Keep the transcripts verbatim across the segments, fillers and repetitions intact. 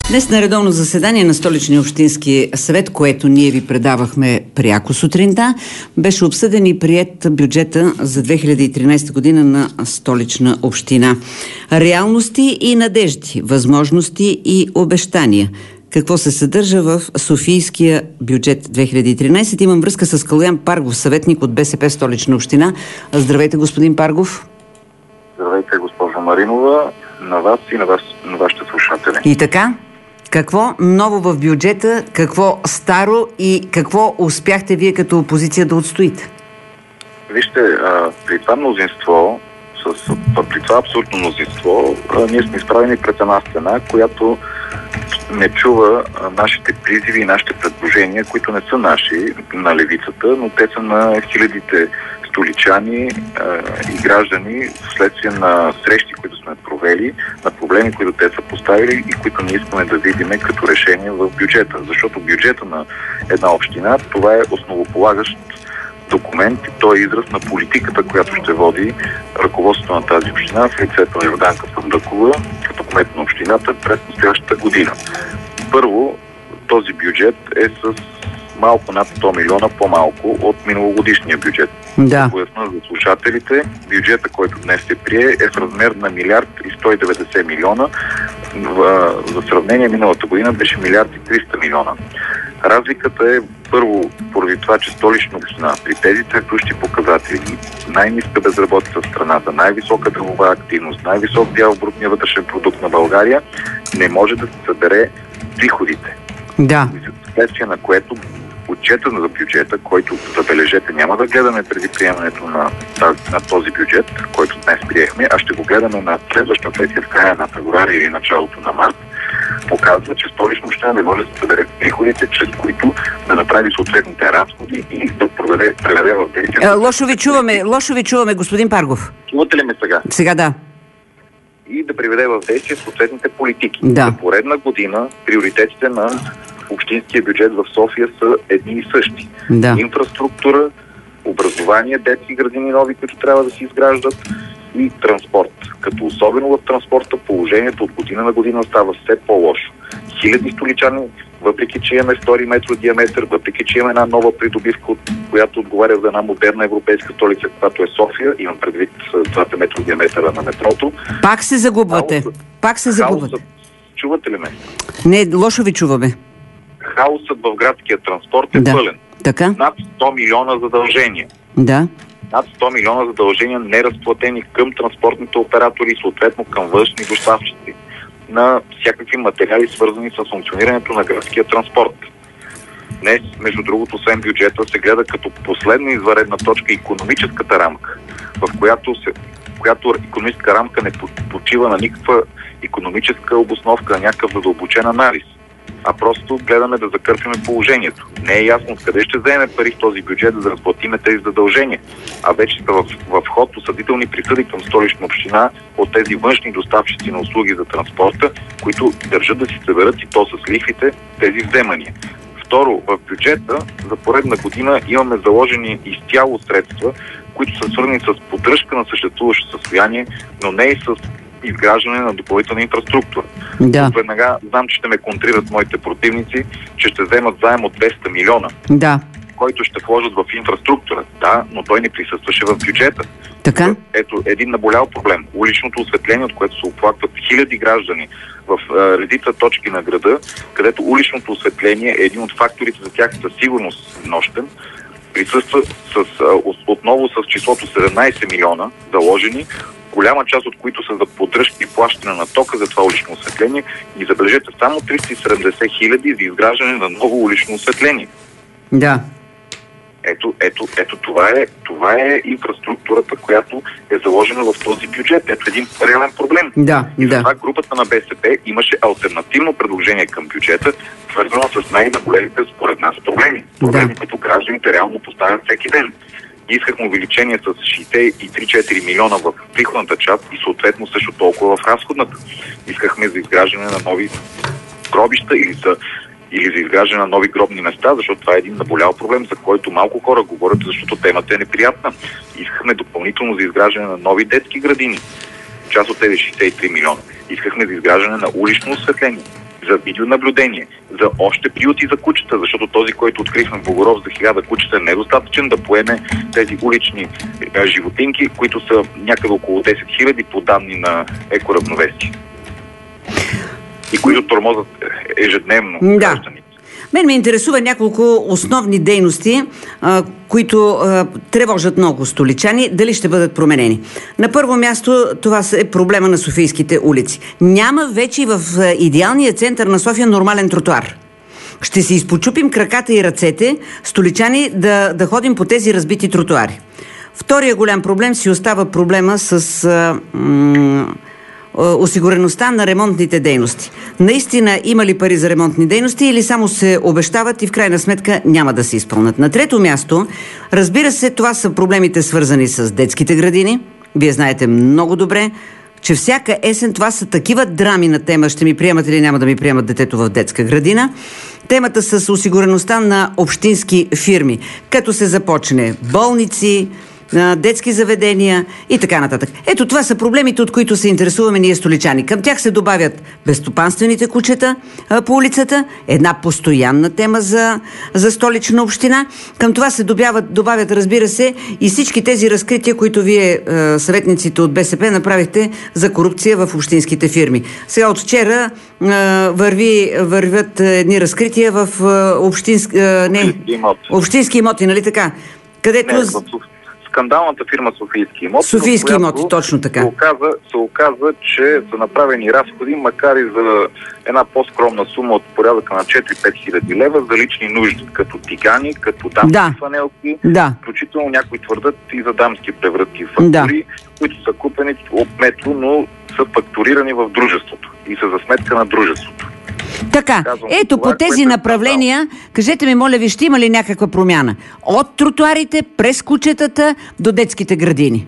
Днес на редовно заседание на Столичния общински съвет, което ние ви предавахме пряко сутринта, беше обсъден и приет бюджета за две хиляди и тринадесета година на Столична община. Реалности и надежди, възможности и обещания. Какво се съдържа в Софийския бюджет две хиляди и тринадесета? Имам връзка с Калоян Паргов, съветник от БСП Столична община. Здравейте, господин Паргов. Здравейте, госпожо Маринова, на вас и на, вас, на вашите слушатели. И така, какво ново в бюджета, какво старо и какво успяхте вие като опозиция да отстоите? Вижте, а, при това мнозинство, с, при това абсолютно мнозинство, а, ние сме изправени пред една стена, която не чува а, нашите призиви и нашите предложения, които не са наши, на левицата, но те са на хилядите столичани а, и граждани вследствие на срещи, които сме провели, на проблеми, които те са поставили и които ние искаме да видим като решение в бюджета. Защото бюджета на една община, това е основополагащ документ и той е израз на политиката, която ще води ръководството на тази община в лицето на Йорданка Фандъкова като кмет на общината през настоящата година. Първо, този бюджет е с малко над сто милиона по-малко от миналогодишния бюджет. Да. Да поясна за слушателите, бюджета, който днес се прие, е в размер на милиард и сто и деветдесет милиона. В, за сравнение, миналата година беше милиард и триста милиона. Разликата е първо поради това, че Столична община при тези текущи показатели, най-ниска безработица в страната, най-висока делова активност, най-висок дял в брутния вътрешен продукт на България, не може да се събере приходите. Да. Следствие на което отчета за бюджета, който, забележете, няма да гледаме преди приемането на, на този бюджет, който днес приехме, а ще го гледаме на следващата сесия в края на февруари или началото на март, показва, че Столична община не може да събере приходите, чрез които да направи съответните разходи и да проведе, преведе в действие. Е, лошо ви чуваме, лошо ви чуваме, господин Паргов. Чувате ли ме сега? Сега да. И да приведе в действие съответните политики. Да. За поредна година приоритетите на общинския бюджет в София са едни и същи. Да. Инфраструктура, образование, детски градини нови, които трябва да се изграждат, и транспорт. Като особено в транспорта положението от година на година става все по-лошо. Хиляди столичани, въпреки че имаме втори метро диаметър, въпреки че имаме една нова придобивка, която отговаря за една модерна европейска столица, която е София, имам предвид двата метро диаметъра на метрото. Пак се загубвате. Хаосът, Пак се загубвате. Хаосът, чувате ли ме? Не, лошо ви чуваме. Хаосът в градския транспорт е да. пълен. Така? Над сто милиона задължения. Да. Над сто милиона задължения неразплатени към транспортните оператори и съответно към външни доставчици на всякакви материали, свързани с функционирането на градския транспорт. Днес, между другото, освен бюджета, се гледа като последна извънредна точка икономическата рамка, в която, се, която икономическа рамка не почива на никаква икономическа обосновка, на някакъв задълбочен анализ, а просто гледаме да закърпиме положението. Не е ясно откъде ще вземе пари в този бюджет, за да разплатиме тези задължения. А вече са в, в ход осъдителни присъди към Столична община от тези външни доставчици на услуги за транспорта, които държат да си съберат и то с лихвите тези вземания. Второ, в бюджета за поредна година имаме заложени изцяло средства, които са свързани с поддръжка на съществуващо състояние, но не и с изграждане на допълнителна инфраструктура. Да. Веднага знам, че ще ме контрират моите противници, че ще вземат заем от двеста милиона, Да. който ще вложат в инфраструктура. Да, но той не присъстваше в бюджета. Така? Ето един наболял проблем. Уличното осветление, от което се оплакват хиляди граждани в а, редица точки на града, където уличното осветление е един от факторите за тяхната сигурност нощен, присъства с, а, отново с числото седемнадесет милиона заложени, голяма част от които са за поддръжка и плащане на тока за това улично осветление, и забележете само триста и седемдесет хиляди за изграждане на ново улично осветление. Да. Ето, ето, ето това е, това е инфраструктурата, която е заложена в този бюджет. Ето един реален проблем. Да, и да. затова групата на БСП имаше алтернативно предложение към бюджета, свързано с най-наболелите според нас проблеми. Проблеми, Да. които гражданите реално поставят всеки ден. Искахме увеличение с шейсет и три до четири милиона в приходната част и съответно също толкова в разходната. Искахме за изграждане на нови гробища или за, или за изграждане на нови гробни места, защото това е един наболял проблем, за който малко хора говорят, защото темата е неприятна. Искахме допълнително за изграждане на нови детски градини. Част от тези шейсет и три милиона. Искахме за изграждане на улично осветление. за видеонаблюдение, за още приюти за кучета, защото този, който открихме в Богоров за хиляда кучета, е недостатъчен да поеме тези улични е, животинки, които са някъде около десет хиляди по данни на Екоравновесие. И които тормозят ежедневно да. гражданите. Мен ме интересува няколко основни дейности, а, които а, тревожат много столичани. Дали ще бъдат променени? На първо място, това е проблема на софийските улици. Няма вече в а, идеалния център на София нормален тротуар. Ще си изпочупим краката и ръцете, столичани, да, да ходим по тези разбити тротуари. Втория голям проблем си остава проблема с... А, м- осигуреността на ремонтните дейности. Наистина има ли пари за ремонтни дейности или само се обещават и в крайна сметка няма да се изпълнят? На трето място, разбира се, това са проблемите свързани с детските градини. Вие знаете много добре, че всяка есен това са такива драми на тема ще ми приемат или няма да ми приемат детето в детска градина. Темата с осигуреността на общински фирми, като се започне болници, детски заведения и така нататък. Ето това са проблемите, от които се интересуваме ние столичани. Към тях се добавят безстопанствените кучета а, по улицата, една постоянна тема за, за столична община. Към това се добавят, добавят, разбира се, и всички тези разкрития, които вие, а, съветниците от БСП, направихте за корупция в общинските фирми. Сега от вчера а, върви, вървят едни разкрития в а, общински, а, не, общински имоти, нали така? Където... Не, скандалната фирма Софийски имоти. Софийски имоти, точно така. Се оказа, се оказа, че са направени разходи, макар и за една по-скромна сума от порядъка на четири-пет хиляди лева за лични нужди, като тигани, като дамски да. фанелки, да. включително някои твърдат и за дамски преврътки фактури, да. които са купени от метро, но са фактурирани в дружеството и са за сметка на дружеството. Така, Казвам, ето това, по тези направления, кажете ми, моля ви, ще има ли някаква промяна? От тротуарите, през кучетата до детските градини?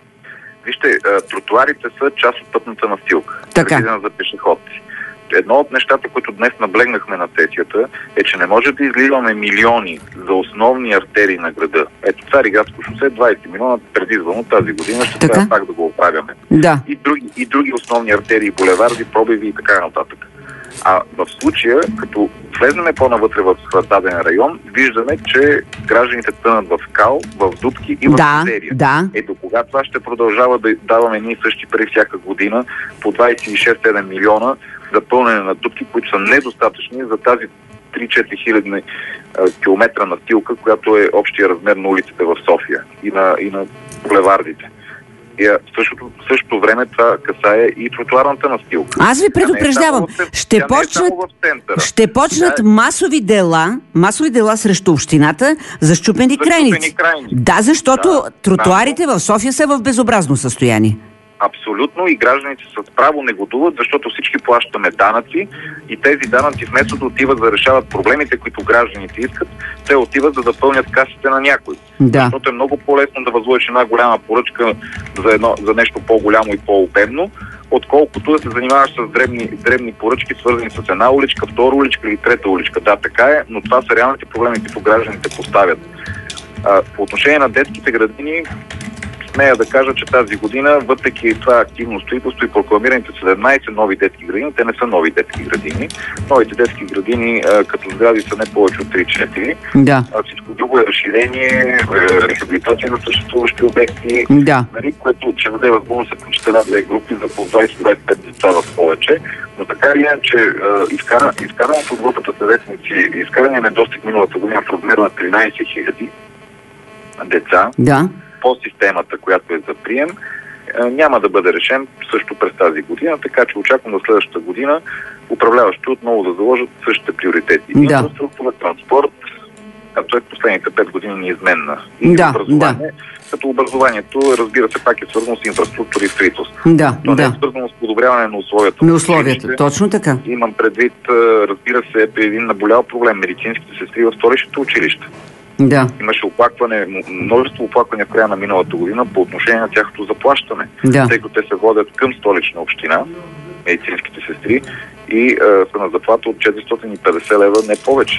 Вижте, тротуарите са част от пътната настилка, предвидена за пешеходци. Едно от нещата, които днес наблегнахме на сесията, е, че не може да изливаме милиони за основни артерии на града. Ето Цариградско шосе, двайсет милиона предизвано тази година, ще така? трябва пак да го оправяме. Да. И, други, и други основни артерии, булеварди, пробиви и така нататък. А в случая, като влезнем по-навътре в даден район, виждаме, че гражданите тънат в кал, в дупки и в да, мизерия. Да. Ето кога това ще продължава да даваме ние същи пари всяка година по двайсет и шест-седем милиона за пълнене на дупки, които са недостатъчни за тази три-четири хиляди километра настилка, която е общия размер на улиците в София и на, и на булевардите. И в същото, в същото време това касае и тротуарната настилка. Аз ви предупреждавам, е ще почнат, ще почнат Тя... масови дела, масови дела срещу общината за счупени за крайници. крайници. Да, защото да, тротуарите да. в София са в безобразно състояние. Абсолютно, и гражданите с право негодуват, защото всички плащаме данъци и тези данъци вместо да отиват да решават проблемите, които гражданите искат, те отиват за да пълнят касите на някой. Да. Защото е много по-лесно да възложиш една голяма поръчка за, едно, за нещо по-голямо и по-обемно, отколкото да се занимаваш с дребни, дребни поръчки, свързани с една уличка, втора уличка или трета уличка. Да, така е, но това са реалните проблеми, които гражданите поставят. А, по отношение на детските градини, смея да кажа, че тази година, въпреки това активно строителство и прокламираните седемнайсет нови детски градини, те не са нови детски градини. Новите детски градини а, като сгради са не повече от три-четири. Да. А всичко друго е разширение, рехабилитация на съществуващи обекти, да. нали, което ще даде възможност да включите една-две групи за по двайсет до двайсет и пет деца в повече. Но така или иначе, изкара, изкараното от групата съветници, изкарания недостиг миналата година в размер на тринайсет хиляди деца, да. по системата, която е за прием, няма да бъде решен също през тази година, така че очаквам до следващата година управляващи отново да заложат същите приоритети. Да. Инфраструктура, транспорт, като е последните пет години неизменна. И да, образование, да. като образованието, разбира се, пак е свързано с инфраструктура и строителство. Да, То да. не е свързано с подобряване на условията. На условията, точно така. Имам предвид, разбира се, при един наболял проблем, медицинските сестри в столичното училище. Да. Имаше оплакване, множество оплаквания в края на миналата година по отношение на тяхното заплащане. Да. Тъй като те се водят към столична община, медицинските сестри, и е, са на заплата от четиристотин и петдесет лева, не повече.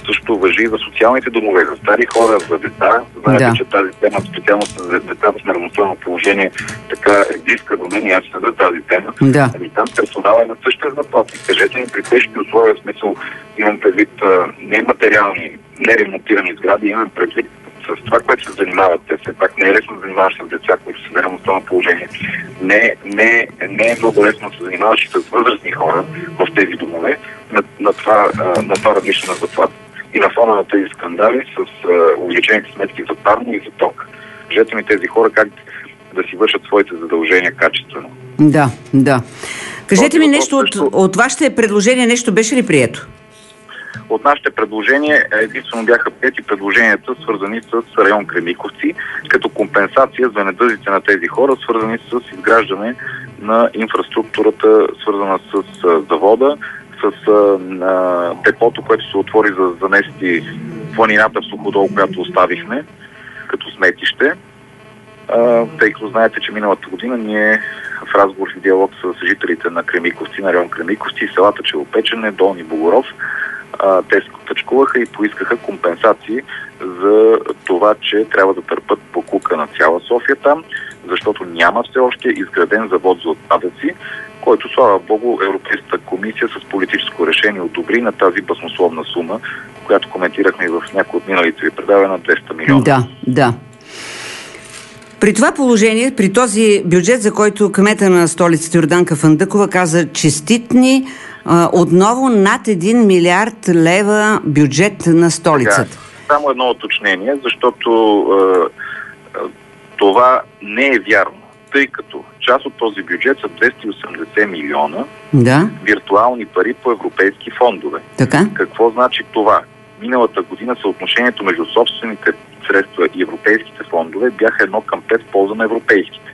също важи за социалните домове, за стари хора, за деца. Знаете, да. че тази тема, специално за децата с неравностойно положение, така е близка до мен и аз за тази тема. Да. Ами там персонала е на същата заплата. Кажете ми, при тежки условия, в смисъл, имам предвид нематериални, неремонтирани сгради, имам предвид с това, което се занимават те. Все пак не е лесно да занимаваш с деца, които са в неравностойно положение. Не, не, не е много лесно да се занимаваш и с възрастни хора в тези домове на, на това, на това равнище на заплата. И на фона на тези скандали с увеличените сметки за парно и за ток. Кажете ми тези хора как да си вършат своите задължения качествено. Да, да. Кажете ми нещо от, също... от вашите предложения, нещо беше ли прието? От нашите предложения единствено бяха приети предложенията, свързани с район Кремиковци, като компенсация за недъзите на тези хора, свързани с изграждане на инфраструктурата, свързана с завода, с а, депото, което се отвори за да замести планината в Суходол, която оставихме като сметище. А, тъй като знаете, че миналата година ние в разговор и диалог с жителите на Кремиковци, на район Кремиковци, селата Челопечене, Долни Богоров, а, те стъчкуваха и поискаха компенсации за това, че трябва да търпят покука на цяла София там, защото няма все още изграден завод за отпадъци, който, слава Богу, Европейската комисия с политическо решение одобри на тази баснословна сума, която коментирахме и в някои от миналите ви предавания на двеста милиона. Да, да. При това положение, при този бюджет, за който кмета на столицата Йорданка Фандъкова каза честитни, отново над един милиард лева бюджет на столицата. Сега, само едно уточнение, защото е, е, това не е вярно, тъй като част от този бюджет са двеста и осемдесет милиона да. виртуални пари по европейски фондове. Така? Какво значи това? Миналата година съотношението между собствените средства и европейските фондове бяха едно към пет в полза на европейските.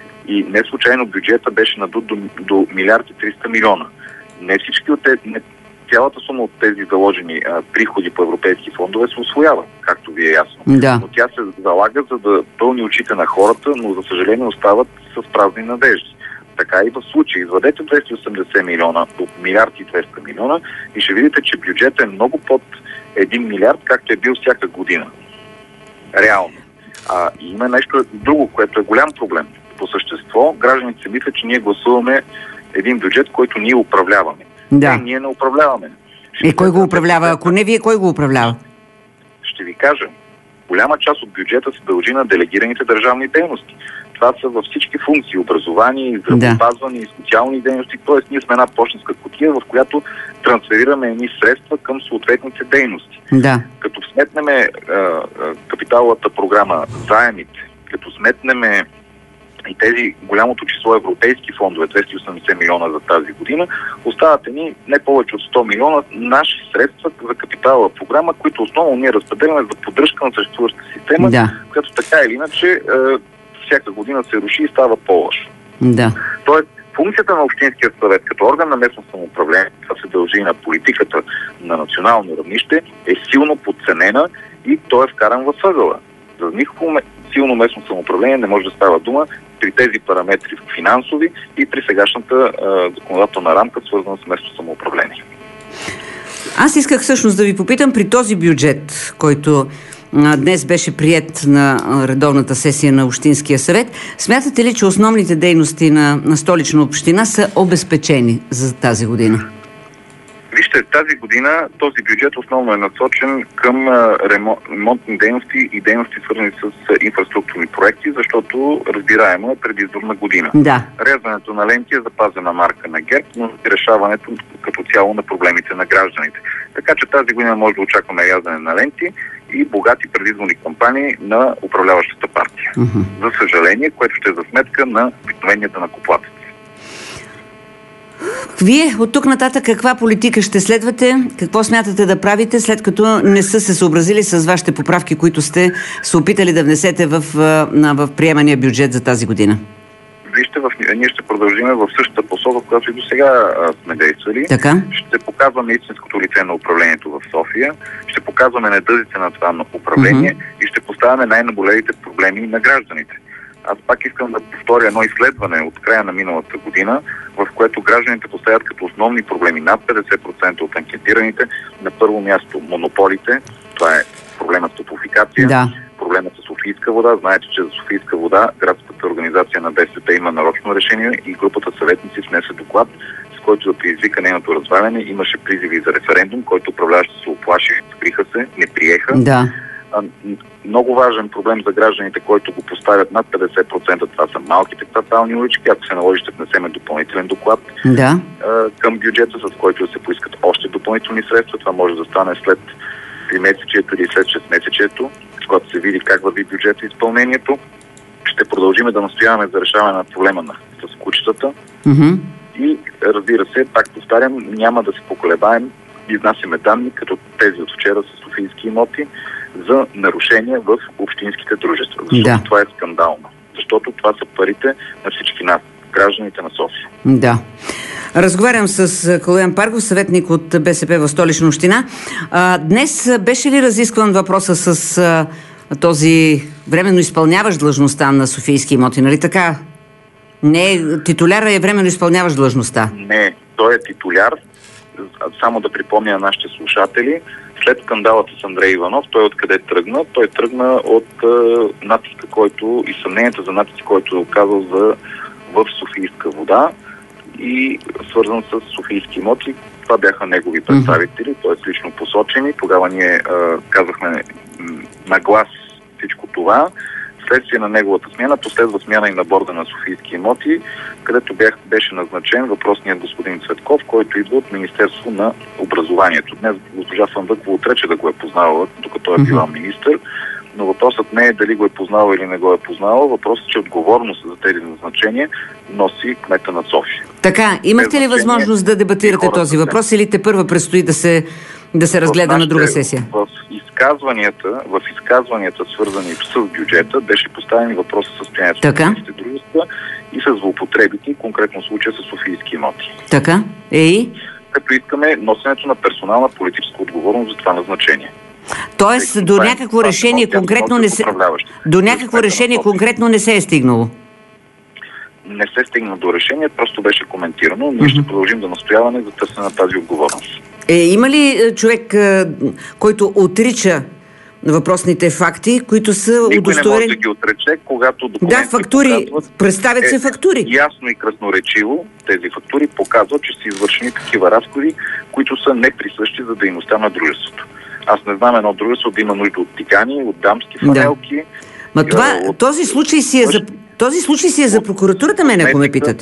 И не случайно бюджета беше надут до, до милиард и триста милиона. Не всички от тези, не, цялата сума от тези заложени а, приходи по европейски фондове се усвоява, както ви е ясно. Да. Но тя се залага, за да пълни очите на хората, но за съжаление остават с празни надежди. Така и в случай. Извадете двеста и осемдесет милиона от милиард и двеста милиона и ще видите, че бюджетът е много под един милиард, както е бил всяка година. Реално. А, и има нещо друго, което е голям проблем. По същество, гражданите се мислят, че ние гласуваме един бюджет, който ние управляваме. Да. Не, ние не управляваме. И кой го управлява? Ако не вие, кой го управлява? Ще ви кажа. Голяма част от бюджета се дължи на делегираните държавни дейности. Това са във всички функции. Образование, здравеопазване, да. и социални дейности. Тоест, ние сме една почтенска кутия, в която трансферираме едни средства към съответните дейности. Да. Като сметнеме а, а, капиталовата програма заемите, като сметнеме и тези голямото число европейски фондове, двеста и осемдесет милиона за тази година, остават ни не повече от сто милиона наши средства за капиталова програма, които основно ние разпределяме за поддръжка на съществуващата система, да. която така или иначе е, всяка година се руши и става по-лошо. Да. Тоест, функцията на Общинския съвет като орган на местно самоуправление, това се дължи на политиката на национално равнище, е силно подценена и той е вкаран в ъгъла. За никакво силно местно самоуправление не може да става дума при тези параметри финансови и при сегашната а, законодателна рамка, свързана с местно самоуправление. Аз исках всъщност да ви попитам, при този бюджет, който а, днес беше приет на редовната сесия на Общинския съвет, смятате ли, че основните дейности на, на Столична община са обезпечени за тази година? Вижте, тази година този бюджет основно е насочен към ремонтни дейности и дейности свързани с инфраструктурни проекти, защото разбираемо е предизборна година. Да. Рязането на ленти е запазена марка на ГЕРБ, но решаването като цяло на проблемите на гражданите. Така че тази година може да очакваме рязане на ленти и богати предизборни кампании на управляващата партия. Uh-huh. За съжаление, което ще е за сметка на обикновения данъкоплатец. Вие от тук нататък каква политика ще следвате? Какво смятате да правите, след като не са се съобразили с вашите поправки, които сте се опитали да внесете в, в приемания бюджет за тази година? Вижте, в, ние ще продължим в същата посока, която и до сега сме действали. Така? Ще показваме истинското лице на управлението в София, ще показваме недъзите на това управление uh-huh. и ще поставяме най-наболелите проблеми на гражданите. аз пак искам да повторя едно изследване от края на миналата година, в което гражданите поставят като основни проблеми над петдесет процента от анкетираните. На първо място монополите, това е проблемът с топлофикация, да. проблемът с Софийска вода. Знаете, че за Софийска вода градската организация на БСП има нарочно решение и групата съветници внесе доклад, с който да предизвика нейното разваляне. Имаше призиви за референдум, който управляващите се оплаши, скриха се, не приеха. Да. Много важен проблем за гражданите, който го поставят над петдесет процента, това са малките квартални улички. Ако се наложи, ще внесеме допълнителен доклад да. към бюджета, с който да се поискат още допълнителни средства. Това може да стане след три месечието или след шест месечието, когато се види как върви бюджет и изпълнението. Ще продължим да настояваме за решаване на проблема на, с кучетата. Mm-hmm. И разбира се, пак повтарям, няма да се поколебаем, изнасяме данни, като тези от вчера с софийски имоти, за нарушения в общинските дружества. Защото да. това е скандално. Защото това са парите на всички нас, гражданите на София. Да. Разговарям с Калоян Паргов, съветник от БСП в Столична община. А, днес беше ли разискван въпроса с а, този временно изпълняващ длъжността на софийски имоти, нали така? Не, титуляра е временно изпълняващ длъжността. Не, той е титуляр. Само да припомня на нашите слушатели, след скандалата с Андрей Иванов, той откъде тръгна? Той тръгна от е, натиска, който и съмненията за натиск, който е оказал за, в Софийска вода и свързан с софийски имоти. Това бяха негови представители, т.е. лично посочени. Тогава ние е, казахме на глас всичко това. Следствие на неговата смяна последва смяна и на борда на софийски имоти, където бях, беше назначен въпросният господин Цветков, който идва от Министерство на образованието. Днес госпожа Фандъкова отрече да го е познавала, докато е била министър, но въпросът не е дали го е познавал или не го е познавал. Въпросът е, че отговорност за тези назначения носи кмета на София. Така, имахте ли възможност да дебатирате този въпрос или те първа предстои да се, да се разгледа нашите, на друга сесия? В изказванията, в изказванията, свързани с бюджета, беше поставен въпрос за състоянието на софийските дружества и с злоупотребите, конкретно случая с софийски имоти. Така, ей? Като искаме носенето на персонална политическа отговорност за това назначение. Тоест, Тъй, до някакво решение е, конкретно не се... До някакво решение конкретно не се е стигнало? Не се стигна до решение, просто беше коментирано. Ние mm-hmm. ще продължим да настояваме за търсене на тази отговорност. Е, има ли човек, който отрича въпросните факти, които са удостоверени? Никой не може да ги отрече, когато документите да, фактури, показват, представят се е, фактури. Ясно и красноречиво тези фактури показват, че са извършени такива разходи, които са неприсъщи за дейността на дружеството. Аз не знам едно дружество да има нужда от тикани, от дамски фанелки. Да. Ма това, от... този, случай си е за, този случай си е за прокуратурата, мен, ако ме питате.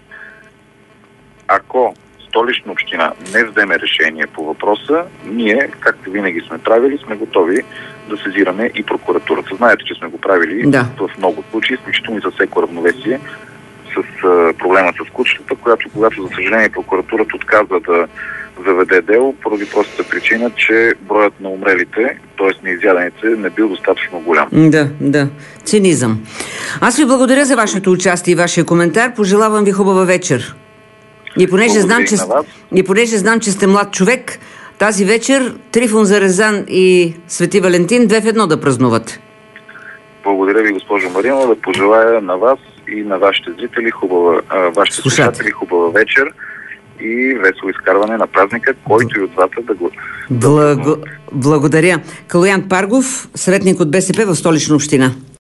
Ако Столична община не вземе решение по въпроса, ние, както винаги сме правили, сме готови да сезираме и прокуратурата. Знаете, че сме го правили да. в много случаи, включително и за всеко равновесие с а, проблема с кучетата, която, когато, за съжаление, прокуратурата отказва да заведе дело, поради простата причина, че броят на умрелите, т.е. неизядените, не бил достатъчно голям. Да, да. Цинизъм. Аз ви благодаря за вашето участие и вашия коментар. Пожелавам ви хубава вечер. И понеже, знам, че, и понеже знам, че сте млад човек, тази вечер Трифон Зарезан и Свети Валентин две в едно да празнуват. Благодаря ви, госпожо Маринова, да пожелая на вас и на вашите зрители хубава, а, вашите слушатели хубава вечер и весело изкарване на празника, който и от двата да го... Благо... Благодаря. Калоян Паргов, съветник от БСП в Столична община.